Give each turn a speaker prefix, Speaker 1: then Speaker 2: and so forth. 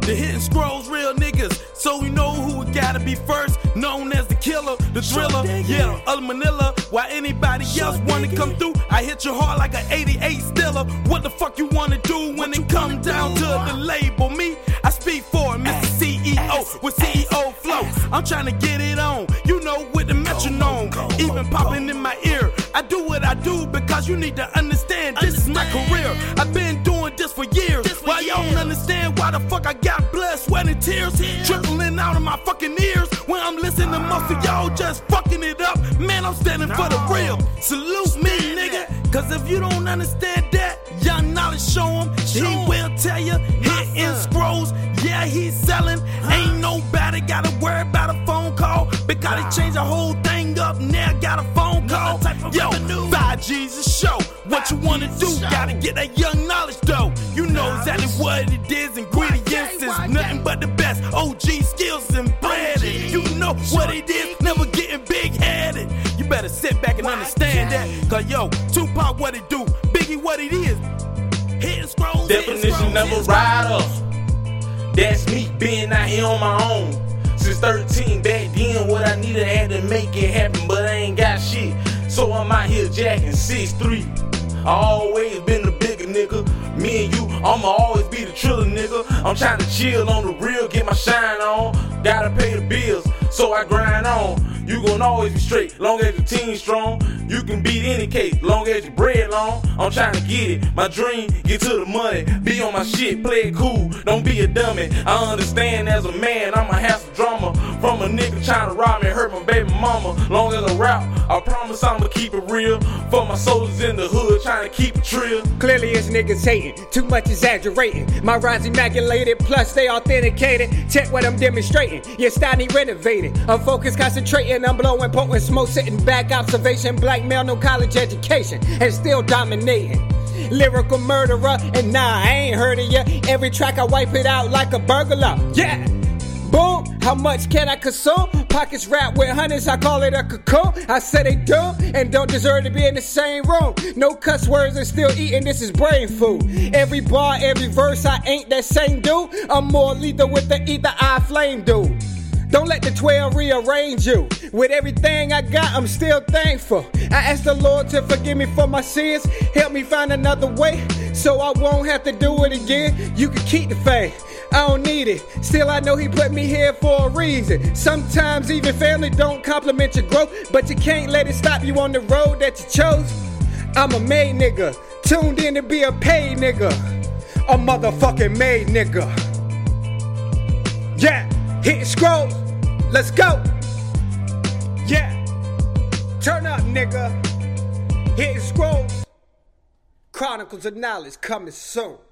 Speaker 1: The Hitting Scrolls, real niggas, so we know who it gotta be first. Known as the killer, the thriller, yeah, of Manila. While anybody else wanna come through, I hit you hard like an 88 Stiller. What the fuck you wanna do when it come down to the label? Me, I speak for it, Mr. CEO, with CEO flow. I'm trying to get it on, you know, with the metronome, even popping in my ear. I do what I do because you need to understand this is my career. I've been doing this for years. Why y'all don't understand why the fuck I got blood, sweat, and tears trickling out of my fucking ears when I'm listening to most of y'all just fucking it up? Man, I'm standing for the real. Salute me, nigga, cause if you don't understand that, young knowledge show him. He will tell you, Hitting Scrolls, yeah, he's selling. Ain't nobody gotta worry about a phone call because they changed the whole thing up. Now I got a phone call. Yo, 5G's a show. What you wanna do? Gotta get that young knowledge though. You know exactly what it is. Ingredients is nothing but the best. OG skills and bread. You know what it is. Never getting big headed. You better sit back and understand that. Cause yo, Tupac what it do, Biggie what it is. Hitting Scrolls.
Speaker 2: Definition of a rider. That's me being out here on my own. Since 13, back then what I needed I had to make it happen, but I ain't got shit. So I'm out here jacking 6'3". I always been the bigger nigga. Me and you, I'ma always be the triller nigga. I'm trying to chill on the real, get my shine on. Gotta pay the bills, so I grind on. You gon' always be straight, long as your team strong. You can beat any case, long as your bread long. I'm trying to get it, my dream, get to the money. Be on my shit, play it cool, don't be a dummy. I understand as a man, I'ma have some drama. From a nigga trying to rob me, hurt my baby mama. Long as I rap, I promise I'ma keep it real. For my soldiers in the hood, trying to keep it trill.
Speaker 3: Clearly it's niggas hating, too much exaggerating. My rhymes immaculated, plus they authenticated. Check what I'm demonstrating, your style need renovated. I'm focused, concentrating, I'm blowing potent smoke. Sitting back, observation, black male, no college education, and still dominating. Lyrical murderer, and nah, I ain't heard of ya. Every track I wipe it out like a burglar, yeah. Boom, how much can I consume? Pockets wrapped with hundreds, I call it a cocoon. I said they do, and don't deserve to be in the same room. No cuss words and still eating, this is brain food. Every bar, every verse, I ain't that same dude. I'm more lethal with the ether, I flame dude. Don't let the 12 rearrange you. With everything I got, I'm still thankful. I ask the Lord to forgive me for my sins. Help me find another way, so I won't have to do it again. You can keep the fame, I don't need it. Still I know he put me here for a reason. Sometimes even family don't compliment your growth, but you can't let it stop you on the road that you chose. I'm a made nigga, tuned in to be a paid nigga. A motherfucking made nigga. Yeah, Hitting Scrolls, let's go. Yeah, turn up nigga. Hitting Scrolls, Chronicles of Knowledge coming soon.